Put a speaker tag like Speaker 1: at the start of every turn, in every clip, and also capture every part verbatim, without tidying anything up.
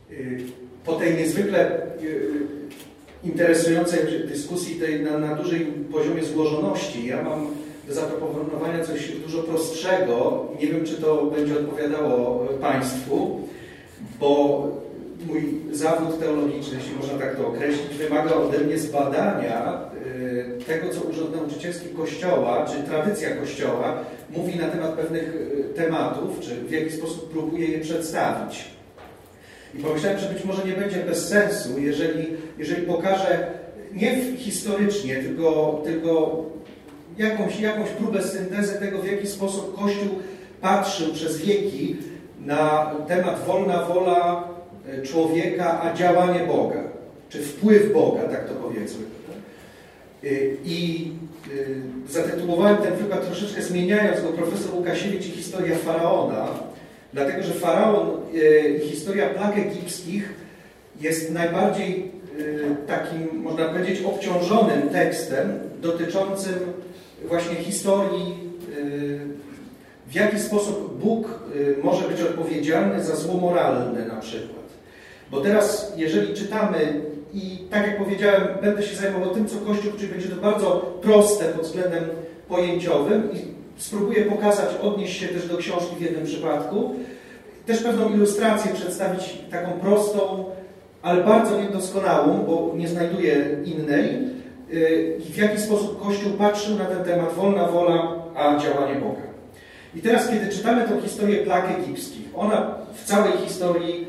Speaker 1: po tej niezwykle interesującej dyskusji tej na, na dużej poziomie złożoności, ja mam do zaproponowania coś dużo prostszego. Nie wiem, czy to będzie odpowiadało Państwu, bo mój zawód teologiczny, jeśli można tak to określić, wymaga ode mnie zbadania tego, co Urząd Nauczycielski Kościoła, czy tradycja Kościoła mówi na temat pewnych tematów, czy w jaki sposób próbuje je przedstawić. I pomyślałem, że być może nie będzie bez sensu, jeżeli, jeżeli pokażę nie historycznie, tylko, tylko jakąś, jakąś próbę syntezy tego, w jaki sposób Kościół patrzył przez wieki na temat wolna wola człowieka, a działanie Boga, czy wpływ Boga, tak to powiedzmy. I zatytułowałem ten wykład troszeczkę zmieniając go profesor Łukasiewicz i historia Faraona, dlatego że Faraon i historia plag egipskich jest najbardziej takim, można powiedzieć, obciążonym tekstem dotyczącym właśnie historii, w jaki sposób Bóg może być odpowiedzialny za zło moralne na przykład. Bo teraz, jeżeli czytamy i tak jak powiedziałem, będę się zajmował tym, co Kościół, czyli będzie to bardzo proste pod względem pojęciowym i spróbuję pokazać, odnieść się też do książki w jednym przypadku, też pewną ilustrację przedstawić taką prostą, ale bardzo niedoskonałą, bo nie znajduję innej, i w jaki sposób Kościół patrzył na ten temat wolna wola, a działanie Boga. I teraz, kiedy czytamy tą historię plag egipskich, ona w całej historii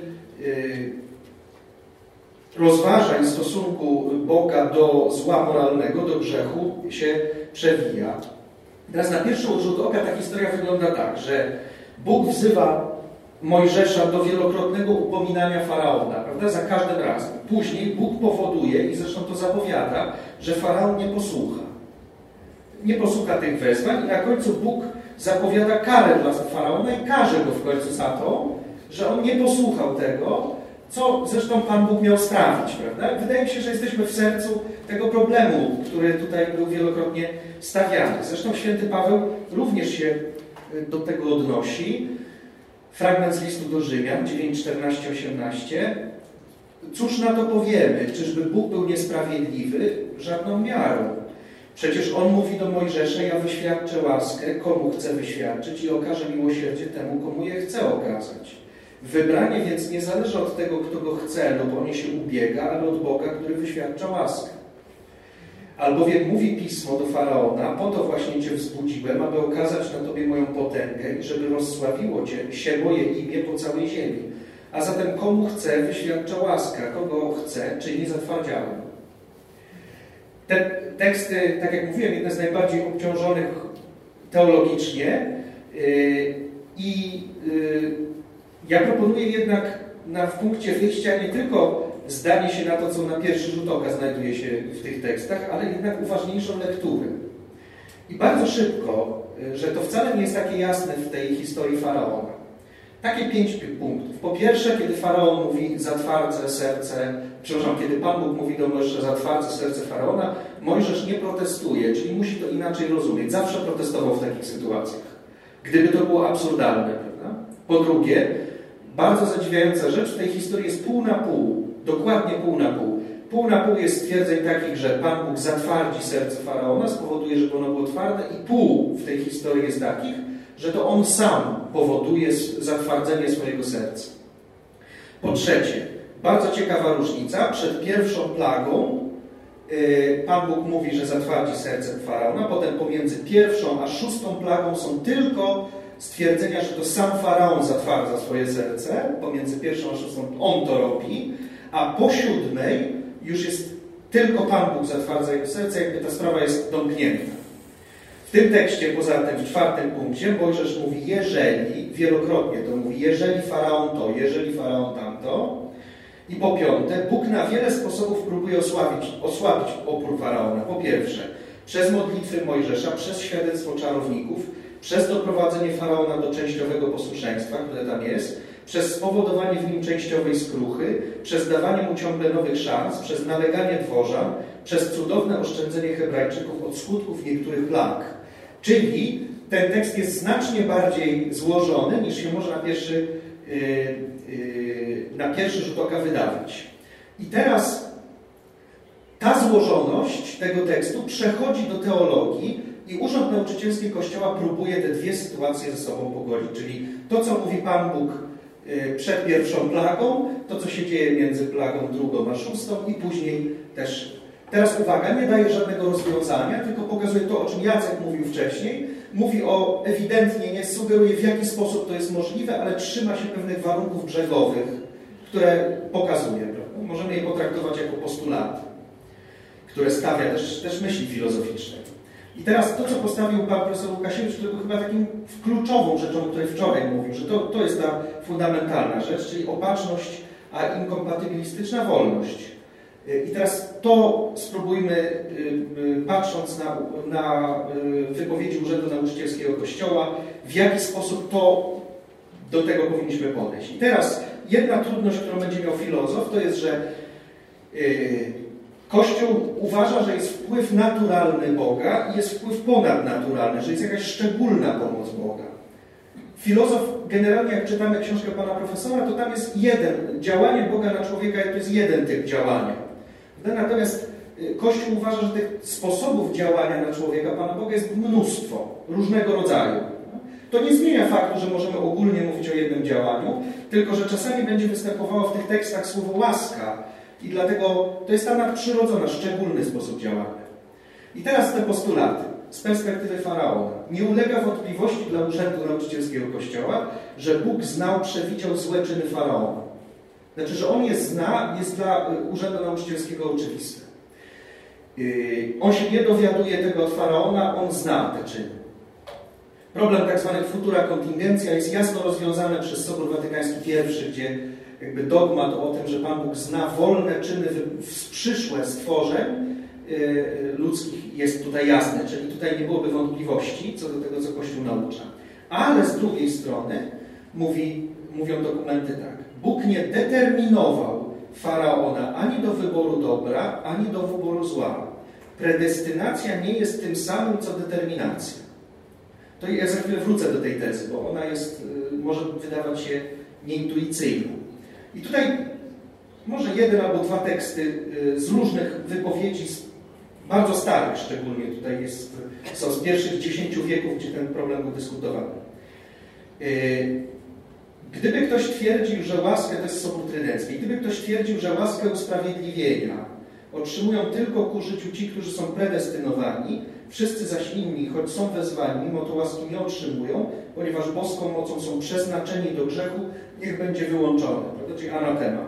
Speaker 1: rozważań stosunku Boga do zła moralnego, do grzechu się przewija. Teraz na pierwszy rzut oka ta historia wygląda tak, że Bóg wzywa Mojżesza do wielokrotnego upominania Faraona, prawda? Za każdym razem. Później Bóg powoduje, i zresztą to zapowiada, że Faraon nie posłucha. Nie posłucha tych wezwań i na końcu Bóg zapowiada karę dla Faraona i karze go w końcu za to, że on nie posłuchał tego, co zresztą Pan Bóg miał sprawić, prawda? Wydaje mi się, że jesteśmy w sercu tego problemu, który tutaj był wielokrotnie stawiany. Zresztą święty Paweł również się do tego odnosi. Fragment z listu do Rzymian, dziewięć, czternaście, osiemnaście. Cóż na to powiemy? Czyżby Bóg był niesprawiedliwy? Żadną miarą. Przecież On mówi do Mojżesza, ja wyświadczę łaskę, komu chcę wyświadczyć i okażę miłosierdzie temu, komu je chcę okazać. Wybranie więc nie zależy od tego, kto go chce lub o nie się ubiega, ale od Boga, który wyświadcza łaskę. Albowiem mówi Pismo do Faraona, po to właśnie Cię wzbudziłem, aby okazać na Tobie moją potęgę i żeby rozsławiło Cię się moje imię po całej ziemi. A zatem komu chcę, wyświadcza łaska, kogo chcę, czy nie zatwardziałem. Te teksty, tak jak mówiłem, jedne z najbardziej obciążonych teologicznie yy, i yy, ja proponuję jednak na, w punkcie wyjścia nie tylko zdanie się na to, co na pierwszy rzut oka znajduje się w tych tekstach, ale jednak uważniejszą lekturę. I bardzo szybko, że to wcale nie jest takie jasne w tej historii Faraona. Takie pięć punktów. Po pierwsze, kiedy Faraon mówi zatwardzę serce, przepraszam, kiedy Pan Bóg mówi do Mojżesza zatwardzę serce Faraona, Mojżesz nie protestuje, czyli musi to inaczej rozumieć. Zawsze protestował w takich sytuacjach. Gdyby to było absurdalne, prawda? Po drugie, bardzo zadziwiająca rzecz w tej historii jest pół na pół. Dokładnie pół na pół. Pół na pół jest stwierdzeń takich, że Pan Bóg zatwardzi serce Faraona, spowoduje, żeby ono było twarde, i pół w tej historii jest takich, że to on sam powoduje zatwardzenie swojego serca. Po trzecie, bardzo ciekawa różnica. Przed pierwszą plagą yy, Pan Bóg mówi, że zatwardzi serce Faraona, potem pomiędzy pierwszą a szóstą plagą są tylko stwierdzenia, że to sam Faraon zatwardza swoje serce, pomiędzy pierwszą a szóstą on to robi, a po siódmej już jest tylko Pan Bóg zatwardza jego serce, jakby ta sprawa jest domknięta. W tym tekście, poza tym, w czwartym punkcie, Mojżesz mówi jeżeli, wielokrotnie to mówi, jeżeli Faraon to, jeżeli Faraon tamto. I po piąte, Bóg na wiele sposobów próbuje osłabić, osłabić opór Faraona. Po pierwsze, przez modlitwy Mojżesza, przez świadectwo czarowników, przez doprowadzenie Faraona do częściowego posłuszeństwa, które tam jest, przez spowodowanie w nim częściowej skruchy, przez dawanie mu ciągle nowych szans, przez naleganie dworzan, przez cudowne oszczędzenie Hebrajczyków od skutków niektórych plag. Czyli ten tekst jest znacznie bardziej złożony, niż się może na pierwszy na pierwszy rzut oka wydawać. I teraz ta złożoność tego tekstu przechodzi do teologii i Urząd Nauczycielski Kościoła próbuje te dwie sytuacje ze sobą pogodzić, czyli to, co mówi Pan Bóg przed pierwszą plagą, to, co się dzieje między plagą drugą a szóstą i później też. Teraz uwaga, nie daje żadnego rozwiązania, tylko pokazuje to, o czym Jacek mówił wcześniej. Mówi o, ewidentnie nie sugeruje, w jaki sposób to jest możliwe, ale trzyma się pewnych warunków brzegowych, które pokazuje. Prawda? Możemy je potraktować jako postulaty, które stawia też, też myśli filozoficznej. I teraz to, co postawił pan profesor Łukasiewicz, to był chyba takim kluczową rzeczą, o której wczoraj mówił, że to, to jest ta fundamentalna rzecz, czyli opatrzność, a inkompatybilistyczna wolność. I teraz to spróbujmy, patrząc na, na wypowiedzi Urzędu Nauczycielskiego Kościoła, w jaki sposób to do tego powinniśmy podejść. I teraz jedna trudność, którą będzie miał filozof, to jest, że Kościół uważa, że jest wpływ naturalny Boga i jest wpływ ponadnaturalny, że jest jakaś szczególna pomoc Boga. Filozof, generalnie jak czytamy książkę pana profesora, to tam jest jeden, działanie Boga na człowieka to jest jeden typ działania. Natomiast Kościół uważa, że tych sposobów działania na człowieka Pana Boga jest mnóstwo, różnego rodzaju. To nie zmienia faktu, że możemy ogólnie mówić o jednym działaniu, tylko że czasami będzie występowało w tych tekstach słowo łaska i dlatego to jest ta nadprzyrodzona, szczególny sposób działania. I teraz te postulaty z perspektywy Faraona. Nie ulega wątpliwości dla Urzędu Nauczycielskiego Kościoła, że Bóg znał, przewidział złe czyny Faraona. Znaczy, że on je zna, jest dla Urzędu Nauczycielskiego oczywiste. Yy, on się nie dowiaduje tego od Faraona, on zna te czyny. Problem tak zwanych futura contingentia jest jasno rozwiązany przez Sobór Watykański pierwszy, gdzie jakby dogmat o tym, że Pan Bóg zna wolne czyny przyszłe stworzeń yy, ludzkich jest tutaj jasny, czyli tutaj nie byłoby wątpliwości co do tego, co Kościół naucza. Ale z drugiej strony mówi, mówią dokumenty tak. Bóg nie determinował Faraona ani do wyboru dobra, ani do wyboru zła. Predestynacja nie jest tym samym, co determinacja. To ja za chwilę wrócę do tej tezy, bo ona jest, może wydawać się nieintuicyjna. I tutaj może jeden albo dwa teksty z różnych wypowiedzi, bardzo starych szczególnie, tutaj jest, są z pierwszych dziesięciu wieków, gdzie ten problem był dyskutowany. Gdyby ktoś twierdził, że łaskę, to jest Sobór Trydencki, gdyby ktoś twierdził, że łaskę usprawiedliwienia otrzymują tylko ku życiu ci, którzy są predestynowani, wszyscy zaś inni, choć są wezwani, mimo to łaski nie otrzymują, ponieważ boską mocą są przeznaczeni do grzechu, niech będzie wyłączone. Prawda? Czyli anatema.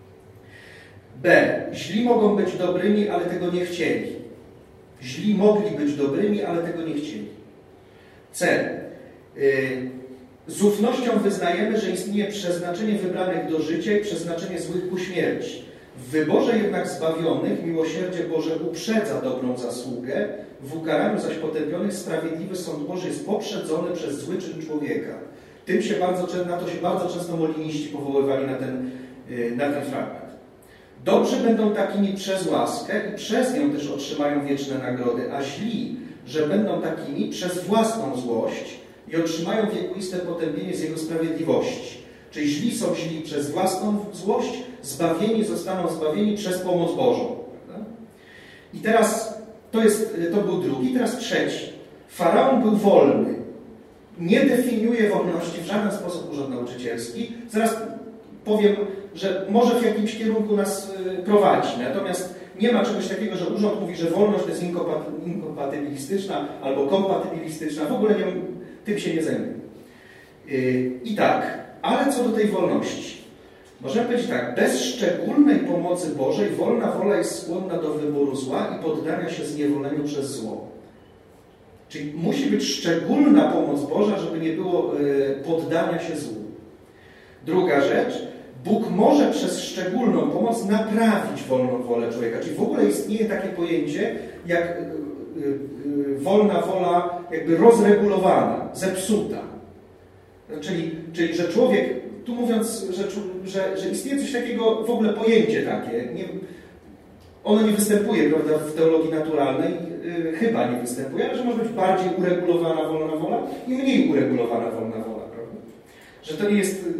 Speaker 1: B. Źli mogą być dobrymi, ale tego nie chcieli. Źli mogli być dobrymi, ale tego nie chcieli. C. Y Z ufnością wyznajemy, że istnieje przeznaczenie wybranych do życia i przeznaczenie złych ku śmierci. W wyborze jednak zbawionych miłosierdzie Boże uprzedza dobrą zasługę, w ukaraniu zaś potępionych sprawiedliwy sąd Boży jest poprzedzony przez zły czyn człowieka. Tym się bardzo, na to się bardzo często moliniści powoływali na ten, na ten fragment. Dobrzy będą takimi przez łaskę i przez nią też otrzymają wieczne nagrody, a źli, że będą takimi przez własną złość i otrzymają wiekuiste potępienie z Jego sprawiedliwości. Czyli źli są źli przez własną złość, zbawieni zostaną zbawieni przez pomoc Bożą. Prawda? I teraz to, jest, to był drugi, teraz trzeci. Faraon był wolny. Nie definiuje wolności w żaden sposób Urząd Nauczycielski. Zaraz powiem, że może w jakimś kierunku nas prowadzi. Natomiast nie ma czegoś takiego, że Urząd mówi, że wolność to jest inkompatybilistyczna albo kompatybilistyczna. W ogóle nie, tym się nie zajmuje. I tak, ale co do tej wolności. Możemy powiedzieć tak, bez szczególnej pomocy Bożej wolna wola jest skłonna do wyboru zła i poddania się zniewoleniu przez zło. Czyli musi być szczególna pomoc Boża, żeby nie było poddania się złu. Druga rzecz, Bóg może przez szczególną pomoc naprawić wolną wolę człowieka. Czyli w ogóle istnieje takie pojęcie jak wolna wola jakby rozregulowana, zepsuta. Czyli, czyli że człowiek, tu mówiąc, że, że, że istnieje coś takiego, w ogóle pojęcie takie, nie, ono nie występuje, prawda, w teologii naturalnej, yy, chyba nie występuje, ale że może być bardziej uregulowana wolna wola i mniej uregulowana wolna wola, prawda? Że to nie jest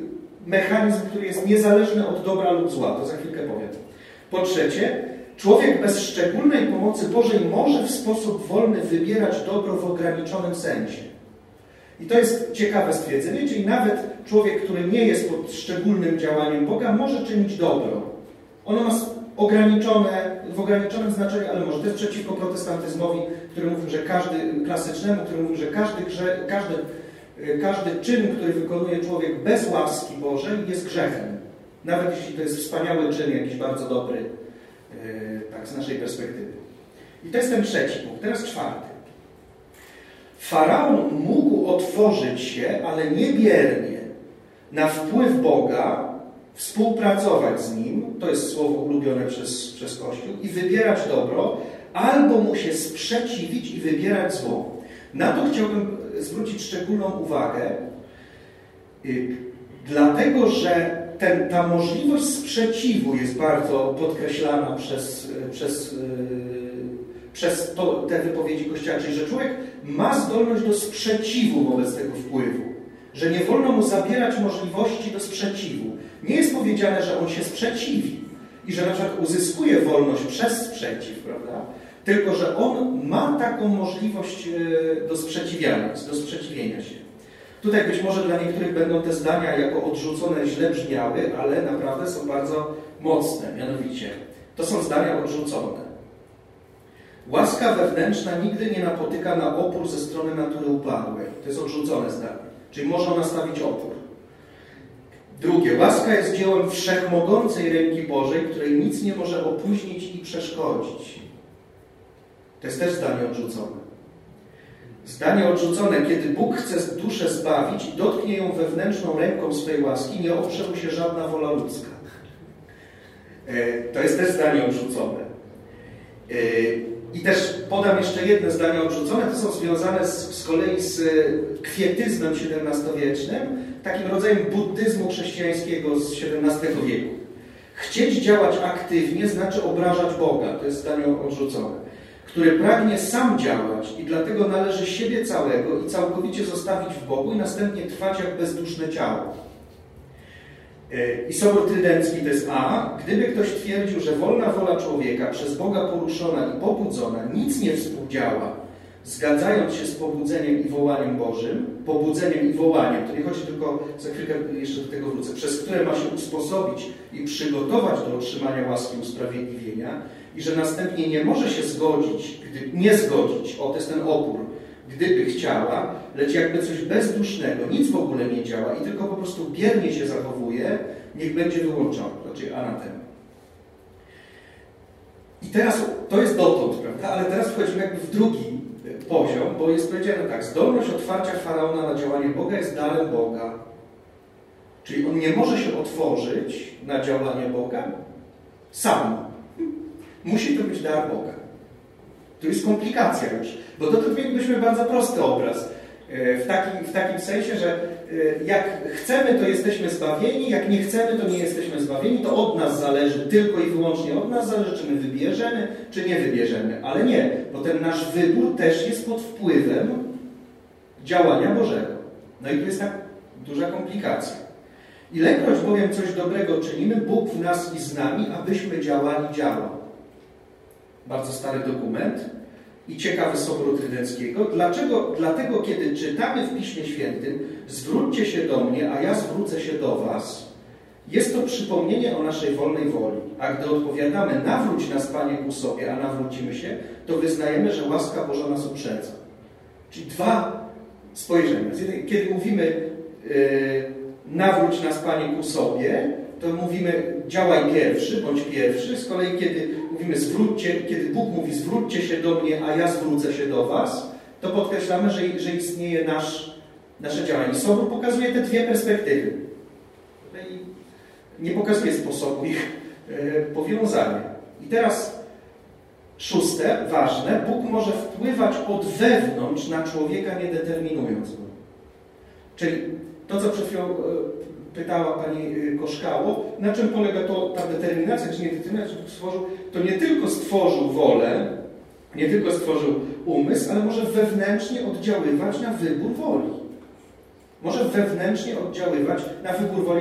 Speaker 1: mechanizm, który jest niezależny od dobra lub zła. To za chwilkę powiem. Po trzecie, człowiek bez szczególnej pomocy Bożej może w sposób wolny wybierać dobro w ograniczonym sensie. I to jest ciekawe stwierdzenie, czyli nawet człowiek, który nie jest pod szczególnym działaniem Boga, może czynić dobro. Ono ma ograniczone, w ograniczonym znaczeniu, ale może. To jest przeciwko protestantyzmowi, który mówi, że każdy, klasycznemu, który mówi, że każdy, grze, każdy, każdy czyn, który wykonuje człowiek bez łaski Bożej, jest grzechem. Nawet jeśli to jest wspaniały czyn, jakiś bardzo dobry, tak z naszej perspektywy. I to jest ten trzeci punkt. Teraz czwarty. Faraon mógł otworzyć się, ale niebiernie, na wpływ Boga, współpracować z Nim, to jest słowo ulubione przez, przez Kościół, i wybierać dobro, albo mu się sprzeciwić i wybierać zło. Na to chciałbym zwrócić szczególną uwagę, dlatego że ten, ta możliwość sprzeciwu jest bardzo podkreślana przez, przez, przez to, te wypowiedzi Kościoła, czyli że człowiek ma zdolność do sprzeciwu wobec tego wpływu, że nie wolno mu zabierać możliwości do sprzeciwu. Nie jest powiedziane, że on się sprzeciwi i że na przykład uzyskuje wolność przez sprzeciw, prawda? Tylko że on ma taką możliwość do sprzeciwiania, do sprzeciwienia się. Tutaj być może dla niektórych będą te zdania jako odrzucone źle brzmiały, ale naprawdę są bardzo mocne. Mianowicie, to są zdania odrzucone. Łaska wewnętrzna nigdy nie napotyka na opór ze strony natury upadłej. To jest odrzucone zdanie. Czyli może ona stawić opór. Drugie. Łaska jest dziełem wszechmogącej ręki Bożej, której nic nie może opóźnić i przeszkodzić. To jest też zdanie odrzucone. Zdanie odrzucone, kiedy Bóg chce duszę zbawić i dotknie ją wewnętrzną ręką swej łaski, nie oprze mu się żadna wola ludzka. To jest też zdanie odrzucone. I też podam jeszcze jedno zdanie odrzucone, to są związane z, z kolei z kwietyzmem siedemnastowiecznym, takim rodzajem buddyzmu chrześcijańskiego z siedemnastego wieku. Chcieć działać aktywnie znaczy obrażać Boga, to jest zdanie odrzucone, który pragnie sam działać i dlatego należy siebie całego i całkowicie zostawić w Bogu i następnie trwać jak bezduszne ciało. I Sobór Trydencki to jest A. Gdyby ktoś twierdził, że wolna wola człowieka przez Boga poruszona i pobudzona nic nie współdziała, zgadzając się z pobudzeniem i wołaniem Bożym, pobudzeniem i wołaniem, to nie chodzi tylko, za chwilkę jeszcze do tego wrócę, przez które ma się usposobić i przygotować do otrzymania łaski usprawiedliwienia i że następnie nie może się zgodzić, gdy, nie zgodzić, o to jest ten opór, gdyby chciała, lecz jakby coś bezdusznego, nic w ogóle nie działa i tylko po prostu biernie się zachowuje, niech będzie wyłączony, znaczy anatema. I teraz to jest dotąd, prawda? Ale teraz wchodzimy jakby w drugi poziom, bo jest powiedziane tak, zdolność otwarcia Faraona na działanie Boga jest darem Boga. Czyli on nie może się otworzyć na działanie Boga sam. Musi to być dar Boga. To jest komplikacja już, bo dotąd mielibyśmy bardzo prosty obraz. W takim, w takim sensie, że jak chcemy, to jesteśmy zbawieni, jak nie chcemy, to nie jesteśmy zbawieni, to od nas zależy, tylko i wyłącznie od nas zależy, czy my wybierzemy, czy nie wybierzemy. Ale nie, bo ten nasz wybór też jest pod wpływem działania Bożego. No i tu jest tak duża komplikacja. Ilekroć bowiem coś dobrego czynimy, Bóg w nas i z nami, abyśmy działali, działa. Bardzo stary dokument i ciekawy Soboru Trydenckiego. Dlaczego? Dlatego, kiedy czytamy w Piśmie Świętym zwróćcie się do mnie, a ja zwrócę się do was, jest to przypomnienie o naszej wolnej woli. A gdy odpowiadamy nawróć nas, Panie, ku sobie, a nawrócimy się, to wyznajemy, że łaska Boża nas uprzedza. Czyli dwa spojrzenia. Kiedy mówimy yy, nawróć nas, Panie, ku sobie, to mówimy działaj pierwszy, bądź pierwszy. Z kolei kiedy mówimy zwróćcie, kiedy Bóg mówi zwróćcie się do mnie, a ja zwrócę się do was, to podkreślamy, że, że istnieje nasz, nasze działanie. Sobór pokazuje te dwie perspektywy. I nie pokazuje sposobu ich e, powiązania. I teraz szóste, ważne, Bóg może wpływać od wewnątrz na człowieka, nie determinując go. Czyli to, co przed chwilą pytała pani Koszkało, na czym polega to, ta determinacja, czy nie determinacja, że stworzył, to nie tylko stworzył wolę, nie tylko stworzył umysł, ale może wewnętrznie oddziaływać na wybór woli. Może wewnętrznie oddziaływać na wybór woli, czy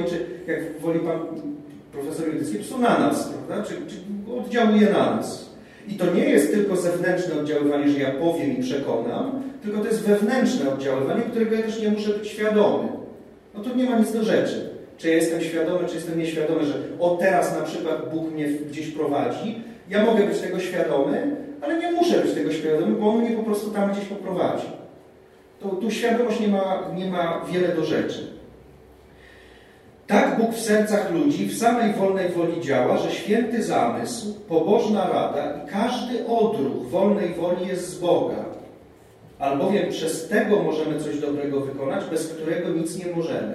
Speaker 1: jak woli pan profesor Judycki, po prostu na nas, prawda? Czy, czy oddziałuje na nas. I to nie jest tylko zewnętrzne oddziaływanie, że ja powiem i przekonam, tylko to jest wewnętrzne oddziaływanie, którego ja też nie muszę być świadomy. No to nie ma nic do rzeczy. Czy ja jestem świadomy, czy jestem nieświadomy, że o teraz na przykład Bóg mnie gdzieś prowadzi. Ja mogę być tego świadomy, ale nie muszę być tego świadomy, bo On mnie po prostu tam gdzieś poprowadzi. To, tu świadomość nie ma, nie ma wiele do rzeczy. Tak Bóg w sercach ludzi w samej wolnej woli działa, że święty zamysł, pobożna rada i każdy odruch wolnej woli jest z Boga. Albowiem przez tego możemy coś dobrego wykonać, bez którego nic nie możemy.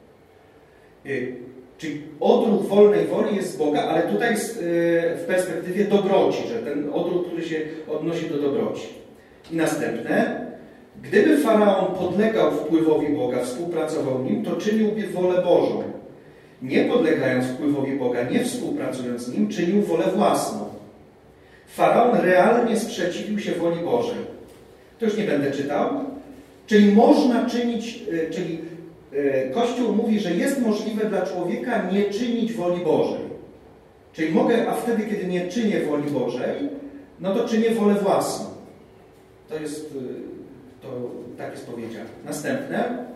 Speaker 1: Czyli odruch wolnej woli jest z Boga, ale tutaj jest w perspektywie dobroci, że ten odruch, który się odnosi do dobroci. I następne. Gdyby Faraon podlegał wpływowi Boga, współpracował nim, to czyniłby wolę Bożą. Nie podlegając wpływowi Boga, nie współpracując z nim, czynił wolę własną. Faraon realnie sprzeciwił się woli Bożej. To już nie będę czytał. Czyli można czynić, czyli Kościół mówi, że jest możliwe dla człowieka nie czynić woli Bożej. Czyli mogę, a wtedy, kiedy nie czynię woli Bożej, no to czynię wolę własną. To jest, to tak jest powiedziane. Następne.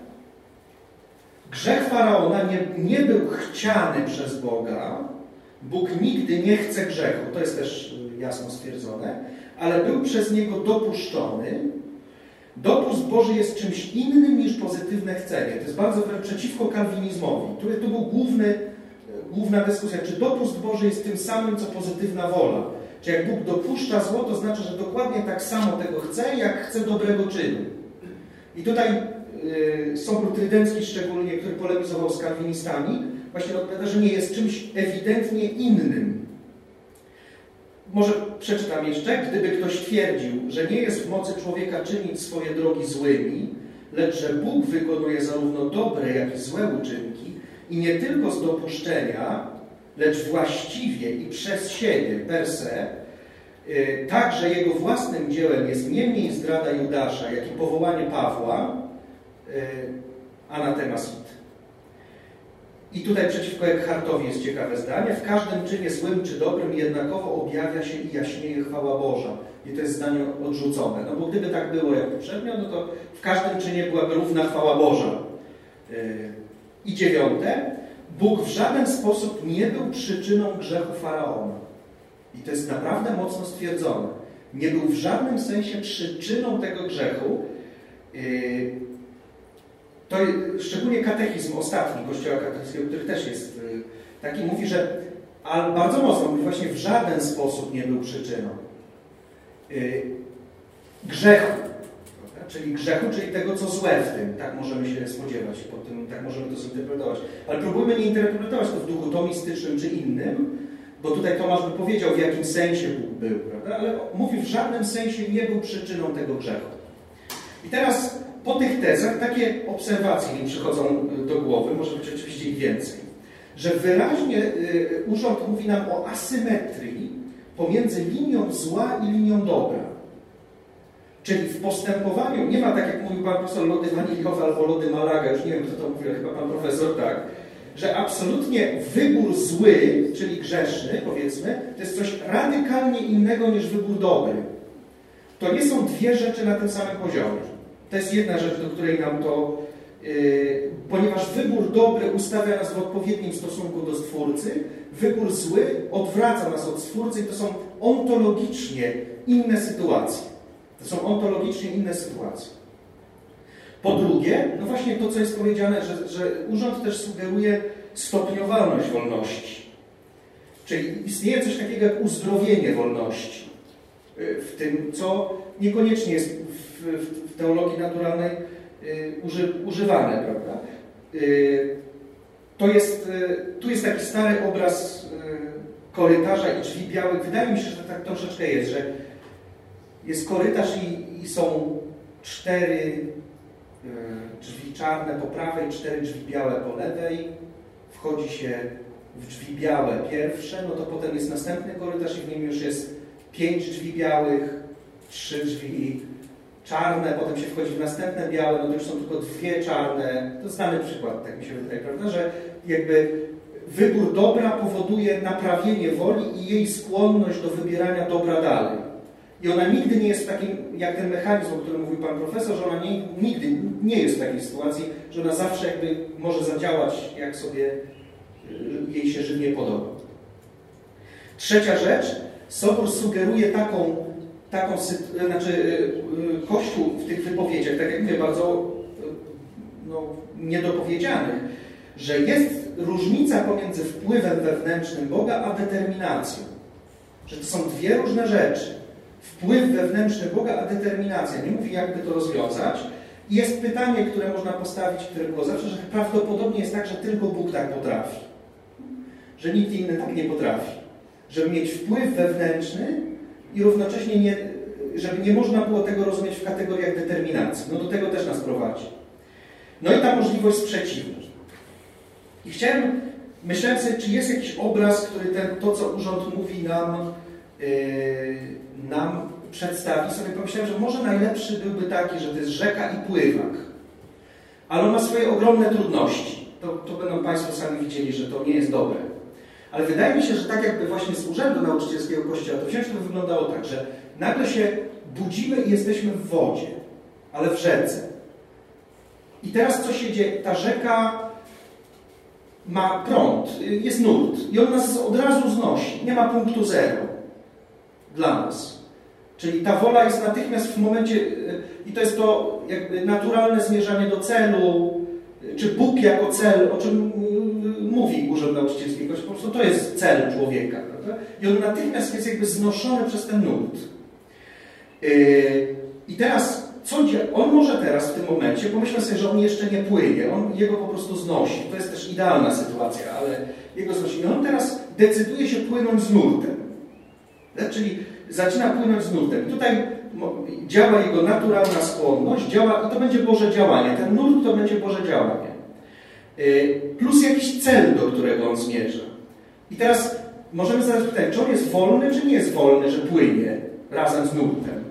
Speaker 1: Grzech Faraona nie, nie był chciany przez Boga. Bóg nigdy nie chce grzechu. To jest też jasno stwierdzone. Ale był przez niego dopuszczony. Dopust Boży jest czymś innym niż pozytywne chcenie. To jest bardzo wręcz przeciwko kalwinizmowi. Tu, tu był główny, główna dyskusja, czy dopust Boży jest tym samym, co pozytywna wola. Czy jak Bóg dopuszcza zło, to znaczy, że dokładnie tak samo tego chce, jak chce dobrego czynu. I tutaj yy, Sobór Trydencki szczególnie, który polemizował z kalwinistami, właśnie odpowiada, że nie jest czymś ewidentnie innym. Może przeczytam jeszcze. Gdyby ktoś twierdził, że nie jest w mocy człowieka czynić swoje drogi złymi, lecz że Bóg wykonuje zarówno dobre, jak i złe uczynki i nie tylko z dopuszczenia, lecz właściwie i przez siebie, per se, yy, tak, że jego własnym dziełem jest nie mniej zdrada Judasza, jak i powołanie Pawła, yy, anatema sit. I tutaj przeciwko Eckhartowi jest ciekawe zdanie. W każdym czynie złym czy dobrym jednakowo objawia się i jaśnieje chwała Boża. I to jest zdanie odrzucone. No bo gdyby tak było jak poprzednio, no to w każdym czynie byłaby równa chwała Boża. Yy. I dziewiąte. Bóg w żaden sposób nie był przyczyną grzechu Faraona. I to jest naprawdę mocno stwierdzone. Nie był w żadnym sensie przyczyną tego grzechu. Yy. To szczególnie katechizm ostatni Kościoła katolickiego, który też jest taki, mówi, że ale bardzo mocno mówi właśnie w żaden sposób nie był przyczyną yy, grzechu, prawda? Czyli grzechu, czyli tego, co złe w tym, tak możemy się spodziewać, po tym, tak możemy to zinterpretować. Ale próbujmy nie interpretować to w duchu tomistycznym czy innym, bo tutaj Tomasz by powiedział, w jakim sensie Bóg był, prawda? Ale mówi, w żadnym sensie nie był przyczyną tego grzechu. I teraz po tych tezach takie obserwacje mi przychodzą do głowy, może być oczywiście ich więcej, że wyraźnie y, urząd mówi nam o asymetrii pomiędzy linią zła i linią dobra. Czyli w postępowaniu nie ma, tak jak mówił pan profesor, lody waniliowe albo lody Malaga, już nie wiem, kto to mówił, chyba pan profesor, tak, że absolutnie wybór zły, czyli grzeszny, powiedzmy, to jest coś radykalnie innego niż wybór dobry. To nie są dwie rzeczy na tym samym poziomie. To jest jedna rzecz, do której nam to, yy, ponieważ wybór dobry ustawia nas w odpowiednim stosunku do Stwórcy, wybór zły odwraca nas od Stwórcy i to są ontologicznie inne sytuacje. To są ontologicznie inne sytuacje. Po drugie, no właśnie to, co jest powiedziane, że, że urząd też sugeruje stopniowalność wolności. Czyli istnieje coś takiego jak uzdrowienie wolności. W tym, co niekoniecznie jest w, w, w teologii naturalnej y, uży, używane, prawda? Y, to jest, y, tu jest taki stary obraz y, korytarza i drzwi białych. Wydaje mi się, że tak troszeczkę jest, że jest korytarz i, i są cztery y, drzwi czarne po prawej, cztery drzwi białe po lewej. Wchodzi się w drzwi białe pierwsze, no to potem jest następny korytarz i w nim już jest pięć drzwi białych, trzy drzwi czarne, potem się wchodzi w następne białe, no to już są tylko dwie czarne. To znany przykład, tak mi się wydaje, prawda, że jakby wybór dobra powoduje naprawienie woli i jej skłonność do wybierania dobra dalej. I ona nigdy nie jest w takim, jak ten mechanizm, o którym mówił pan profesor, że ona nie, nigdy nie jest w takiej sytuacji, że ona zawsze jakby może zadziałać, jak sobie jej się żywnie podoba. Trzecia rzecz, Sobór sugeruje taką, taką znaczy Kościół w tych wypowiedziach, tak jak mówię, bardzo no, niedopowiedzianych, że jest różnica pomiędzy wpływem wewnętrznym Boga a determinacją. Że to są dwie różne rzeczy. Wpływ wewnętrzny Boga a determinacja. Nie mówi, jakby to rozwiązać. I jest pytanie, które można postawić, które było zawsze, że prawdopodobnie jest tak, że tylko Bóg tak potrafi. Że nikt inny tak nie potrafi. Żeby mieć wpływ wewnętrzny i równocześnie nie, żeby nie można było tego rozumieć w kategoriach determinacji. No do tego też nas prowadzi. No i ta możliwość sprzeciwu. I chciałem, myślałem sobie, czy jest jakiś obraz, który ten, to, co urząd mówi nam, yy, nam przedstawi. Sobie pomyślałem, że może najlepszy byłby taki, że to jest rzeka i pływak. Ale on ma swoje ogromne trudności. To, to będą Państwo sami widzieli, że to nie jest dobre. Ale wydaje mi się, że tak jakby właśnie z Urzędu Nauczycielskiego Kościoła, to wciąż to wyglądało tak, że nagle się budzimy i jesteśmy w wodzie, ale w rzece. I teraz co się dzieje? Ta rzeka ma prąd, jest nurt i on nas od razu znosi. Nie ma punktu zero dla nas. Czyli ta wola jest natychmiast w momencie, i to jest to jakby naturalne zmierzanie do celu, czy Bóg jako cel, o czym mówi Urząd Nauczycielski, po prostu to jest cel człowieka. Prawda? I on natychmiast jest jakby znoszony przez ten nurt. I teraz, co on może teraz w tym momencie, pomyślmy sobie, że on jeszcze nie płynie, on jego po prostu znosi. To jest też idealna sytuacja, ale jego znosi. I on teraz decyduje się płynąć z nurtem. Czyli zaczyna płynąć z nurtem. Tutaj działa jego naturalna skłonność, działa, i to będzie Boże działanie. Ten nurt to będzie Boże działanie. Plus jakiś cel, do którego on zmierza. I teraz możemy zadać pytanie, czy on jest wolny, czy nie jest wolny, że płynie razem z nurtem?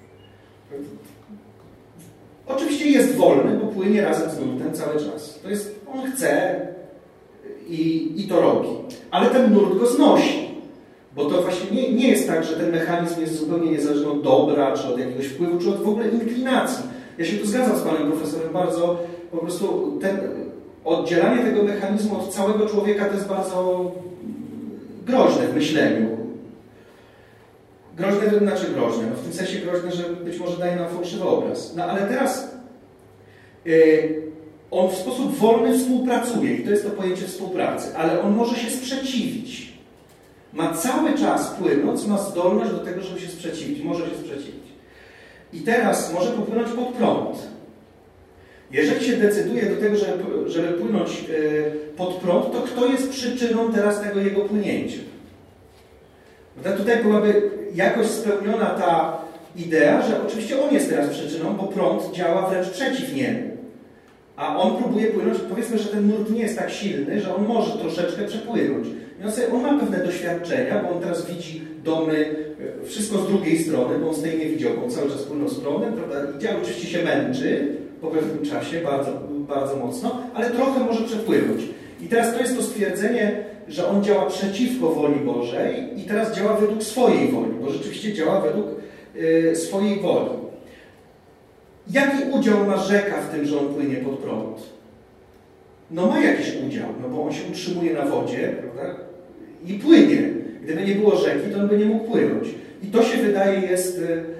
Speaker 1: Oczywiście jest wolny, bo płynie razem z nurtem cały czas. To jest, on chce i, i to robi. Ale ten nurt go znosi. Bo to właśnie nie, nie jest tak, że ten mechanizm jest zupełnie niezależny od dobra, czy od jakiegoś wpływu, czy od w ogóle inklinacji. Ja się tu zgadzam z panem profesorem bardzo, po prostu ten, oddzielanie tego mechanizmu od całego człowieka to jest bardzo groźne w myśleniu. Groźne, to znaczy groźne, no w tym sensie groźne, że być może daje nam fałszywy obraz. No ale teraz yy, on w sposób wolny współpracuje i to jest to pojęcie współpracy, ale on może się sprzeciwić. Ma cały czas płynąc, ma zdolność do tego, żeby się sprzeciwić. Może się sprzeciwić. I teraz może popłynąć pod prąd. Jeżeli się decyduje do tego, żeby, żeby płynąć pod prąd, to kto jest przyczyną teraz tego jego płynięcia? Bo tutaj byłaby jakoś spełniona ta idea, że oczywiście on jest teraz przyczyną, bo prąd działa wręcz przeciw niemu. A on próbuje płynąć, powiedzmy, że ten nurt nie jest tak silny, że on może troszeczkę przepłynąć. Więc on ma pewne doświadczenia, bo on teraz widzi domy, wszystko z drugiej strony, bo on z tej nie widział, bo on cały czas płynął z prądem, prawda? Idzie, oczywiście się męczy po pewnym czasie, bardzo, bardzo mocno, ale trochę może przepłynąć. I teraz to jest to stwierdzenie, że on działa przeciwko woli Bożej i teraz działa według swojej woli, bo rzeczywiście działa według y, swojej woli. Jaki udział ma rzeka w tym, że on płynie pod prąd? No ma jakiś udział, no bo on się utrzymuje na wodzie, prawda? I płynie. Gdyby nie było rzeki, to on by nie mógł płynąć. I to się wydaje jest,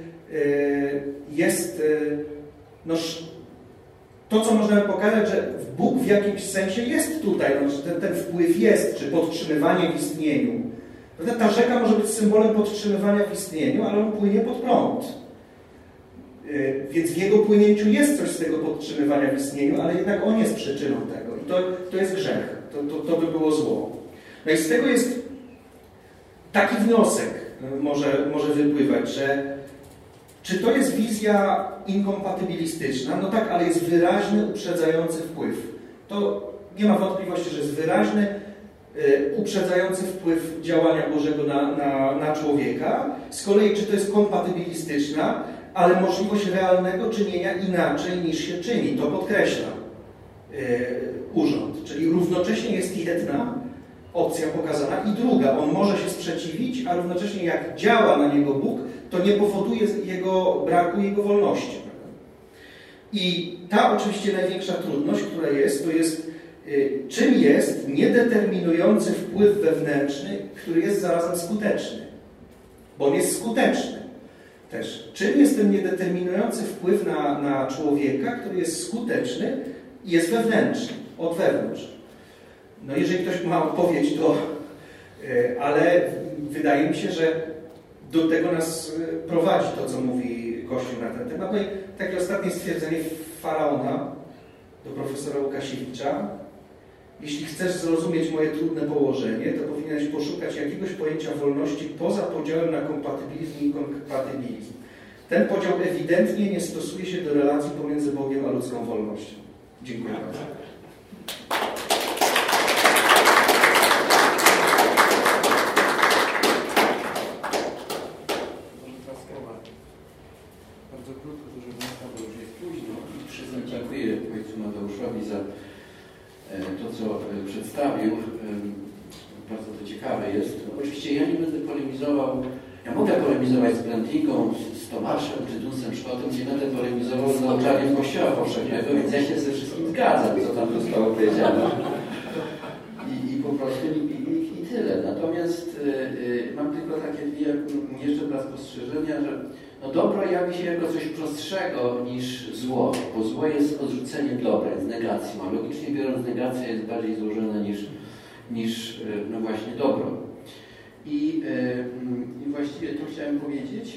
Speaker 1: jest no, to, co możemy pokazać, że Bóg w jakimś sensie jest tutaj, no, że ten, ten wpływ jest, czy podtrzymywanie w istnieniu. Prawda? Ta rzeka może być symbolem podtrzymywania w istnieniu, ale on płynie pod prąd. Więc w jego płynięciu jest coś z tego podtrzymywania w istnieniu, ale jednak on jest przyczyną tego. I to, to jest grzech. To, to, to by było zło. No i z tego jest taki wniosek może, może wypływać, że czy to jest wizja inkompatybilistyczna? No tak, ale jest wyraźny, uprzedzający wpływ. To nie ma wątpliwości, że jest wyraźny, y, uprzedzający wpływ działania Bożego na, na, na człowieka. Z kolei, czy to jest kompatybilistyczna? ale możliwość realnego czynienia inaczej niż się czyni. To podkreśla yy, urząd. Czyli równocześnie jest jedna opcja pokazana i druga. On może się sprzeciwić, a równocześnie jak działa na niego Bóg, to nie powoduje jego braku jego wolności. I ta oczywiście największa trudność, która jest, to jest yy, czym jest niedeterminujący wpływ wewnętrzny, który jest zarazem skuteczny. Bo on jest skuteczny też. Czym jest ten niedeterminujący wpływ na, na człowieka, który jest skuteczny i jest wewnętrzny, od wewnątrz. No jeżeli ktoś ma odpowiedź, to yy, ale wydaje mi się, że do tego nas prowadzi to, co mówi Kościół na ten temat. No i takie ostatnie stwierdzenie Faraona do profesora Łukasiewicza. Jeśli chcesz zrozumieć moje trudne położenie, to powinieneś poszukać jakiegoś pojęcia wolności poza podziałem na kompatybilizm i inkompatybilizm. Ten podział ewidentnie nie stosuje się do relacji pomiędzy Bogiem a ludzką wolnością. Dziękuję bardzo.
Speaker 2: Bardzo krótko, proszę Państwa, bo już jest późno. Dziękuję ojcu Mateuszowi za to, co przedstawił. Bardzo to ciekawe jest. No, oczywiście ja nie będę polemizował, ja mogę polemizować z Brandingą, z Tomaszem czy Dunsem Szkotem, nie będę polemizował z nauczaniem Kościoła powszechnego, więc ja się ze wszystkim zgadzam, co tam zostało powiedziane. I, i po prostu i, i, i tyle. Natomiast y, y, mam tylko takie dwie jeszcze raz spostrzeżenia, że no dobro jawi się jako coś prostszego niż zło, bo zło jest odrzucenie dobra, jest negacją, a logicznie biorąc negacja jest bardziej złożona niż, niż no właśnie dobro. I, i właściwie to chciałem powiedzieć.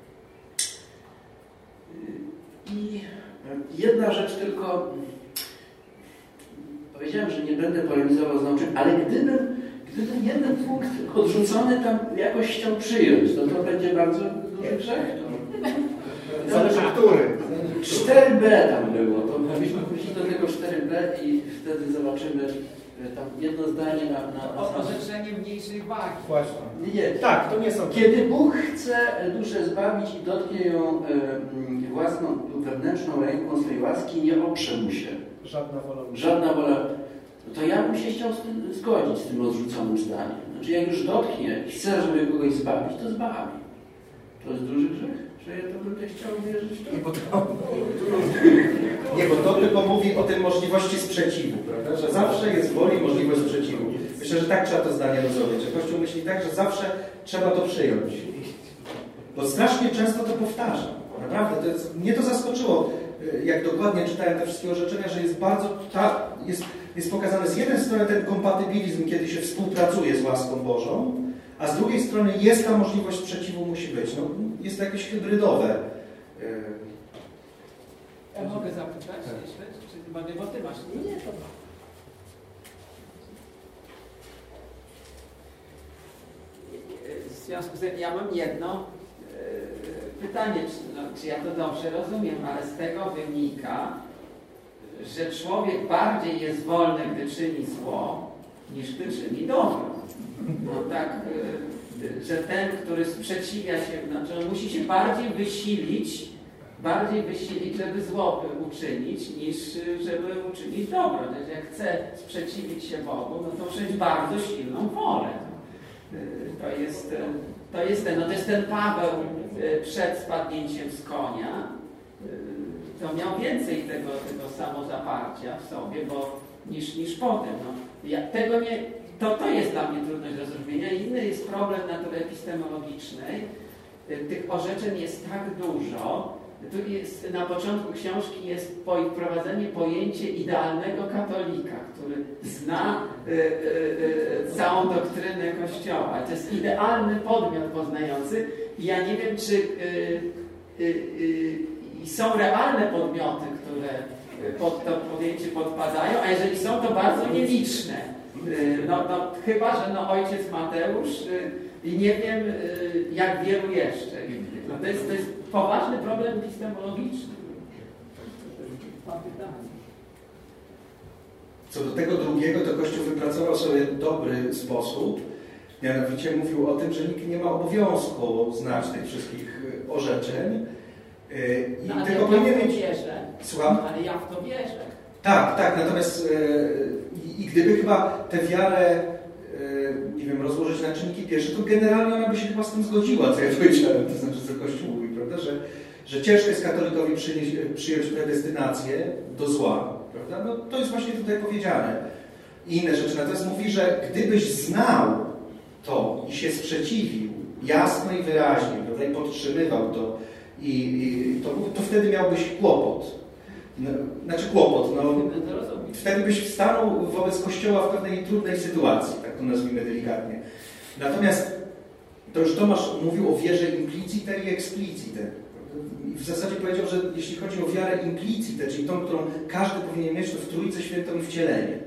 Speaker 2: I jedna rzecz tylko, powiedziałem, że nie będę polemizował z nauczaniem, ale gdybym, gdybym jeden punkt odrzucony tam jakoś chciał przyjąć, to to będzie bardzo duży grzech.
Speaker 1: Zależy który.
Speaker 2: cztery B tam było, to powinniśmy wrócić do tego cztery B i wtedy zobaczymy tam jedno zdanie na... na, na
Speaker 3: orzeczenie mniejszej wagi.
Speaker 2: Właśnie. Nie, nie.
Speaker 1: Tak, to nie są...
Speaker 2: Kiedy Bóg chce duszę zbawić i dotknie ją e, własną, wewnętrzną ręką swej łaski, nie oprze mu się.
Speaker 1: Żadna wola.
Speaker 2: Żadna wola. To ja bym się chciał z tym zgodzić, z tym odrzuconym zdaniem. Znaczy, jak już dotknie, chce, żeby kogoś zbawić, to zbawi. To jest duży grzech. Że ja to będę chciał wierzyć w to?
Speaker 1: Nie, bo to, nie, bo to tylko mówi o tej możliwości sprzeciwu, prawda? Że zawsze jest woli i możliwość sprzeciwu. Myślę, że tak trzeba to zdanie rozumieć, że Kościół myśli tak, że zawsze trzeba to przyjąć. Bo strasznie często to powtarzam. Naprawdę, to jest, mnie to zaskoczyło, jak dokładnie czytałem te wszystkie orzeczenia, że jest bardzo, ta, jest, jest pokazany z jednej strony ten kompatybilizm, kiedy się współpracuje z łaską Bożą, a z drugiej strony jest ta możliwość sprzeciwu, musi być. No, jest to jakieś hybrydowe.
Speaker 3: Ja mogę zapytać, tak. Czy mogę, bo Ty masz? Nie, to ma. W związku z tym ja mam jedno pytanie, czy, no, czy ja to dobrze rozumiem, ale z tego wynika, że człowiek bardziej jest wolny, gdy czyni zło, niż gdy czyni dobro. No tak, że ten, który sprzeciwia się, znaczy on musi się bardziej wysilić, bardziej wysilić, żeby zło uczynić, niż żeby uczynić dobro. Więc jak chce sprzeciwić się Bogu, no to musi mieć bardzo silną wolę. To jest, to jest ten, no to jest ten Paweł przed spadnięciem z konia, to miał więcej tego, tego samozaparcia w sobie, bo niż, niż potem. No, ja tego nie, to, to jest dla mnie trudność do zrozumienia. Inny jest problem natury epistemologicznej. Tych orzeczeń jest tak dużo. Tu jest, na początku książki jest wprowadzenie pojęcie idealnego katolika, który zna y, y, y, całą doktrynę Kościoła. To jest idealny podmiot poznający. I ja nie wiem, czy y, y, y, są realne podmioty, które pod to pojęcie podpadają, a jeżeli są, to bardzo nieliczne. Y, no, no, chyba, że no, ojciec Mateusz y, i nie wiem, y, jak wielu jeszcze. No, to, jest, to jest poważny problem epistemologiczny.
Speaker 1: Co do tego drugiego, to Kościół wypracował sobie dobry sposób. Mianowicie mówił o tym, że nikt nie ma obowiązku znać tych wszystkich orzeczeń
Speaker 3: I no,
Speaker 1: tego
Speaker 3: ja
Speaker 1: powinien
Speaker 3: w to
Speaker 1: mieć...
Speaker 3: wierzę.
Speaker 1: Słucham?
Speaker 3: Ale ja w to wierzę.
Speaker 1: Tak, tak, natomiast i, i gdyby chyba tę wiarę, nie wiem, rozłożyć na czynniki pierwsze, to generalnie ona by się chyba z tym zgodziła, co ja powiedziałem, to znaczy, co Kościół mówi, prawda, że, że ciężko jest katolikowi przyjąć, przyjąć predestynację do zła, prawda, no to jest właśnie tutaj powiedziane. I inne rzeczy, natomiast mówi, że gdybyś znał to i się sprzeciwił jasno i wyraźnie, prawda, i podtrzymywał to, i, i to, to wtedy miałbyś kłopot. No, znaczy kłopot, no, wtedy byś stanął wobec Kościoła w pewnej trudnej sytuacji, tak to nazwijmy delikatnie. Natomiast to już Tomasz mówił o wierze implicite i explicite. I w zasadzie powiedział, że jeśli chodzi o wiarę implicite, czyli tą, którą każdy powinien mieć, to w Trójcy Świętą i wcielenie.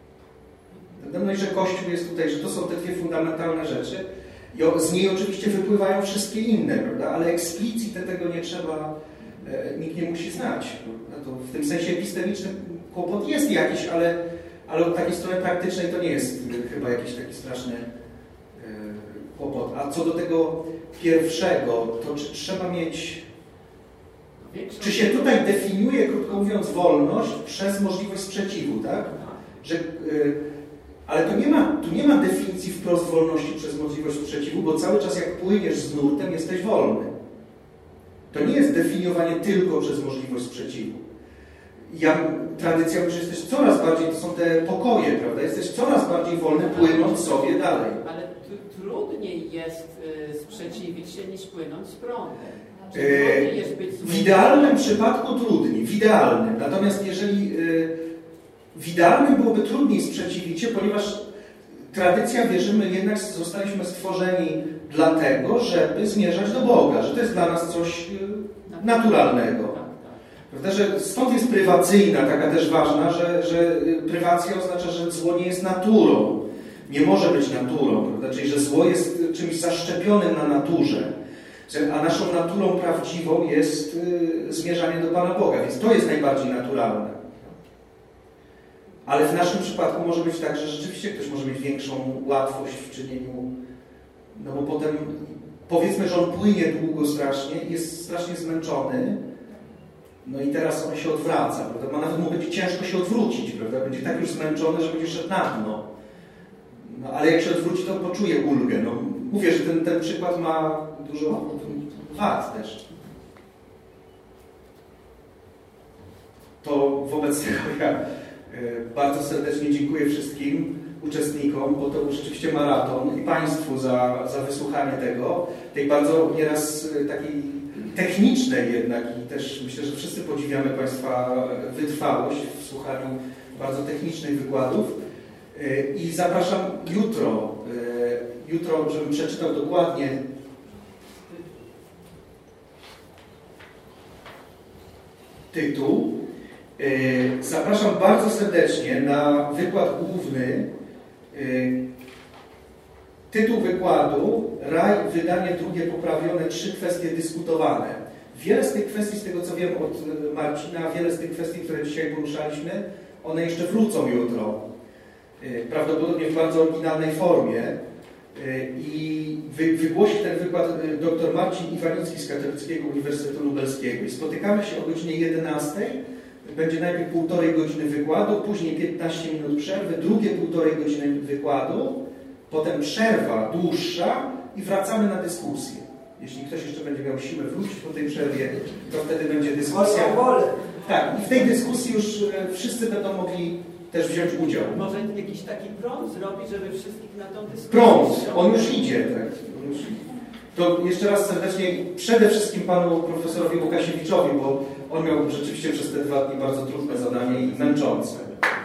Speaker 1: No i że Kościół jest tutaj, że to są te dwie fundamentalne rzeczy. I z niej oczywiście wypływają wszystkie inne, prawda? Ale explicite tego nie trzeba, e, nikt nie musi znać. To w tym sensie epistemicznym kłopot jest jakiś, ale, ale od takiej strony praktycznej to nie jest chyba jakiś taki straszny e, kłopot. A co do tego pierwszego, to czy trzeba mieć... Czy się tutaj definiuje, krótko mówiąc, wolność przez możliwość sprzeciwu, tak? Że... E, Ale tu nie, ma, tu nie ma definicji wprost wolności przez możliwość sprzeciwu, bo cały czas jak płyniesz z nurtem, jesteś wolny. To nie jest definiowanie tylko przez możliwość sprzeciwu. Ja, tradycja mówi, że jesteś coraz bardziej, to są te pokoje, prawda? Jesteś coraz bardziej wolny, płynąc sobie dalej.
Speaker 3: Ale trudniej jest y, sprzeciwić się niż płynąć z prądem.
Speaker 1: Yy, jest być w idealnym przypadku trudniej, w idealnym. Natomiast jeżeli... Yy, W idealnym byłoby trudniej sprzeciwić się, ponieważ tradycja, wierzymy, jednak zostaliśmy stworzeni dlatego, żeby zmierzać do Boga, że to jest dla nas coś naturalnego. Prawda, że stąd jest prywacyjna, taka też ważna, że, że prywacja oznacza, że zło nie jest naturą. Nie może być naturą, prawda? Czyli że zło jest czymś zaszczepionym na naturze, a naszą naturą prawdziwą jest zmierzanie do Pana Boga, więc to jest najbardziej naturalne. Ale w naszym przypadku może być tak, że rzeczywiście ktoś może mieć większą łatwość w czynieniu, no bo potem powiedzmy, że on płynie długo strasznie, jest strasznie zmęczony, no i teraz on się odwraca, prawda? Ma nawet mu będzie ciężko się odwrócić, prawda? Będzie tak już zmęczony, że będzie szedł na dno. No, ale jak się odwróci, to poczuje ulgę. No, mówię, że ten, ten przykład ma dużo wad też. To wobec tego ja bardzo serdecznie dziękuję wszystkim uczestnikom, bo to był rzeczywiście maraton, i Państwu za, za wysłuchanie tego, tej bardzo nieraz takiej technicznej jednak, i też myślę, że wszyscy podziwiamy Państwa wytrwałość w słuchaniu bardzo technicznych wykładów. I zapraszam jutro, jutro, żebym przeczytał dokładnie tytuł. Zapraszam bardzo serdecznie na wykład główny. Tytuł wykładu: Raj, wydanie drugie poprawione, trzy kwestie dyskutowane. Wiele z tych kwestii, z tego co wiem od Marcina, wiele z tych kwestii, które dzisiaj poruszaliśmy, one jeszcze wrócą jutro. Prawdopodobnie w bardzo oryginalnej formie. I wygłosi ten wykład dr Marcin Iwanicki z Katolickiego Uniwersytetu Lubelskiego. I spotykamy się o godzinie jedenastej. Będzie najpierw półtorej godziny wykładu, później piętnaście minut przerwy, drugie półtorej godziny wykładu, potem przerwa dłuższa i wracamy na dyskusję. Jeśli ktoś jeszcze będzie miał siłę wrócić po tej przerwie, to wtedy będzie dyskusja. Tak, i w tej dyskusji już wszyscy będą mogli też wziąć udział.
Speaker 3: Może jakiś taki prąd zrobić, żeby wszystkich na tą dyskusję...
Speaker 1: Prąd, on już idzie, tak. On już idzie. To jeszcze raz serdecznie przede wszystkim panu profesorowi Łukasiewiczowi, bo on miał rzeczywiście przez te dwa dni bardzo trudne zadanie i męczące.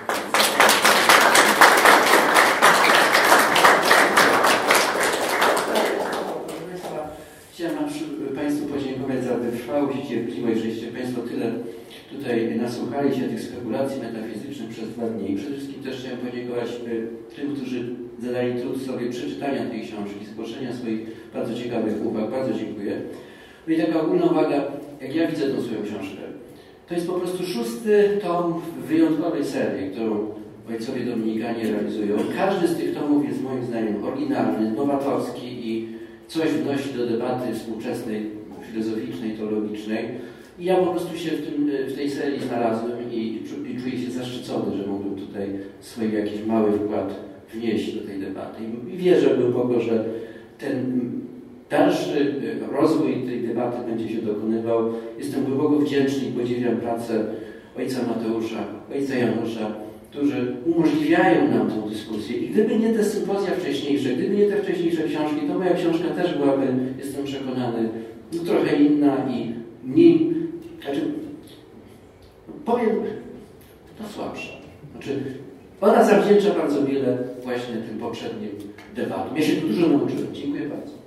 Speaker 2: Chciałem Państwu podziękować za wytrwałość i cierpliwość, żeście Państwo tyle tutaj nasłuchali się tych spekulacji metafizycznych przez dwa dni. I przede wszystkim też chciałem podziękować tym, którzy zadali trud sobie przeczytania tej książki, zgłoszenia swoich bardzo ciekawych uwag. Bardzo dziękuję. No i taka ogólna uwaga, jak ja widzę tą swoją książkę, to jest po prostu szósty tom wyjątkowej serii, którą ojcowie dominikanie realizują. Każdy z tych tomów jest moim zdaniem oryginalny, nowatorski i coś wnosi do debaty współczesnej filozoficznej, teologicznej. I ja po prostu się w, tym, w tej serii znalazłem i, i czuję się zaszczycony, że mógłbym tutaj swój jakiś mały wkład wnieść do tej debaty. I wierzę głęboko, że ten dalszy rozwój tej debaty będzie się dokonywał. Jestem głęboko wdzięczny i podziwiam pracę ojca Mateusza, ojca Janusza, którzy umożliwiają nam tą dyskusję. I gdyby nie te sympozja wcześniejsze, gdyby nie te wcześniejsze książki, to moja książka też byłaby, jestem przekonany, no, trochę inna i mniej, znaczy, powiem, to słabsza. Znaczy, ona zawdzięcza bardzo wiele właśnie tym poprzednim debatom. Ja się tu dużo nauczyłem. Dziękuję bardzo.